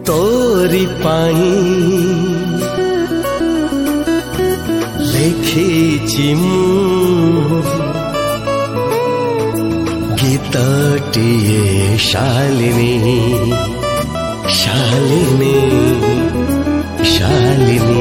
तोरी पाई लेखिछि मु गीतटिए शालिनी शालिनी शालिनी।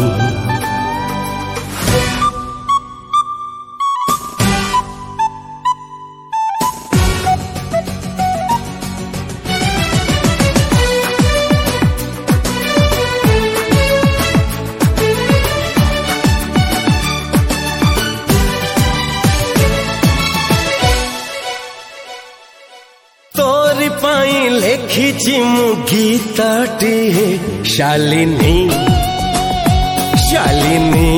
तोरी पाई लेखिछि मु गीतटिए शालिनी शालिनी।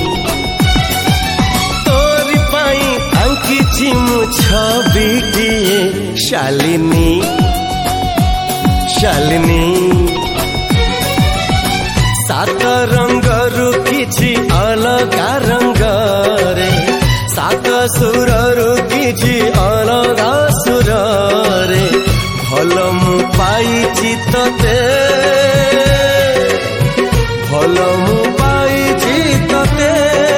तोरी पाई आंकिछि मु छबिटिए शालिनी शालिनी। सात रंगरु किछि अलगा रंगरे सात सुररु किछि अलगा सुररे भल मु पाइछि तते भल मु पाइछि तते।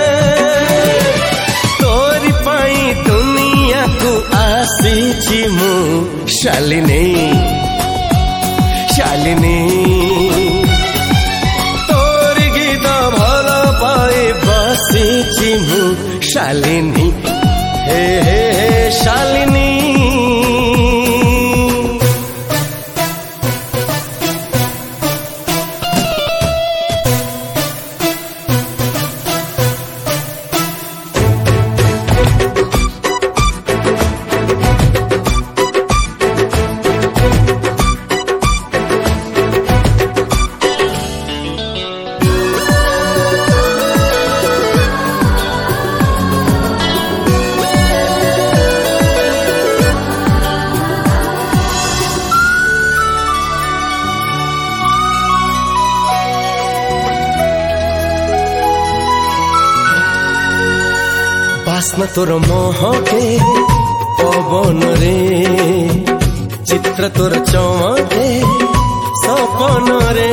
तोरी पाई दुनिया को आसीछि मु शालिनी शालिनी। तोरी गीत भल पाई बसिछि मु शालिनी हे हे हे शालिनी। बास्ना तोर महके पवन रे चित्र तोर चमके सपन रे।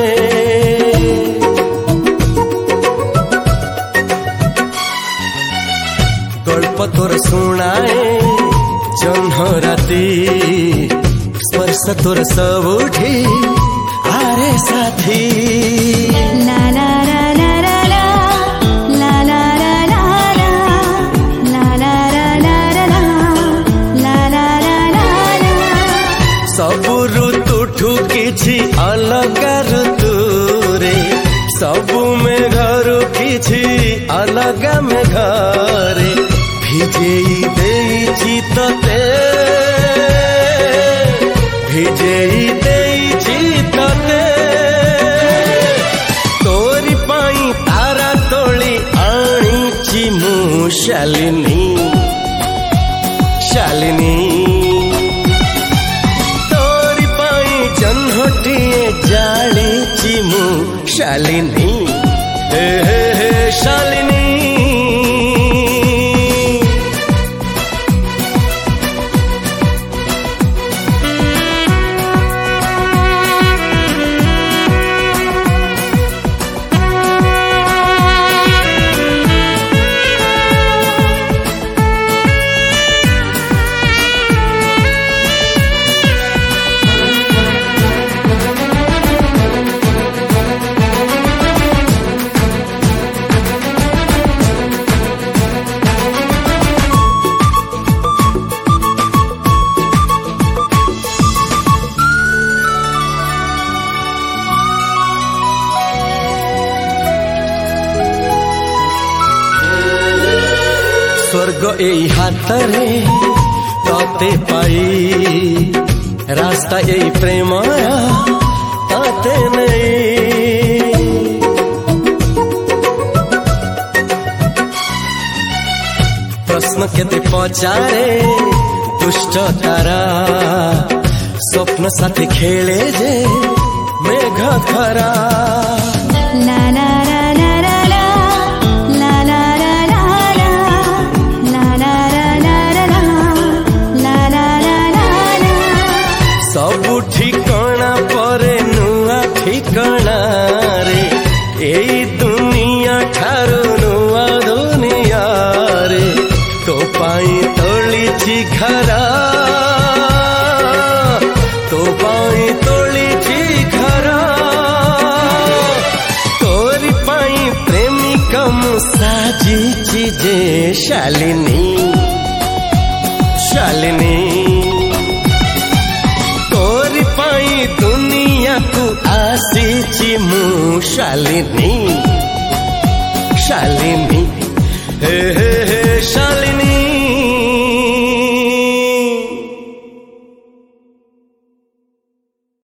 गल्प तोर सुनाए जह्न राति स्पर्श तोर सबुठी आरे साथी। ला ला सबु ऋतुठु किछि अलगा ऋतु रे सबु मेघरु किछि अलगा मेघरे भिजेई देइछि तते भिजेई देइछि तते। तोरी पाई तारा तोली आनिछि मु शालिनी शालिनी। जन्हटिए जालिछि मु शालिनी हे हे हे शालिनी। स्वर्ग एई हातरे तते पाई रास्ता एई प्रेम तते नहीं। प्रश्न केते पचारे दुष्ट तारा स्वप्न साथी खेले जे मेघ खरा। ला ला सबु ठिकाना परे नुआ ठिकाना रे एई दुनिया ठारू नुआ दुनिया रे तो पाई तोलिछि घरा तो पाई तोलिछि घरा तोरी पाई प्रेमिका मु साजिछि जे शालिनी शालिनी तोरी पाई दुनिया को आसीछि मु शालिनी शालिनी हे शालिनी।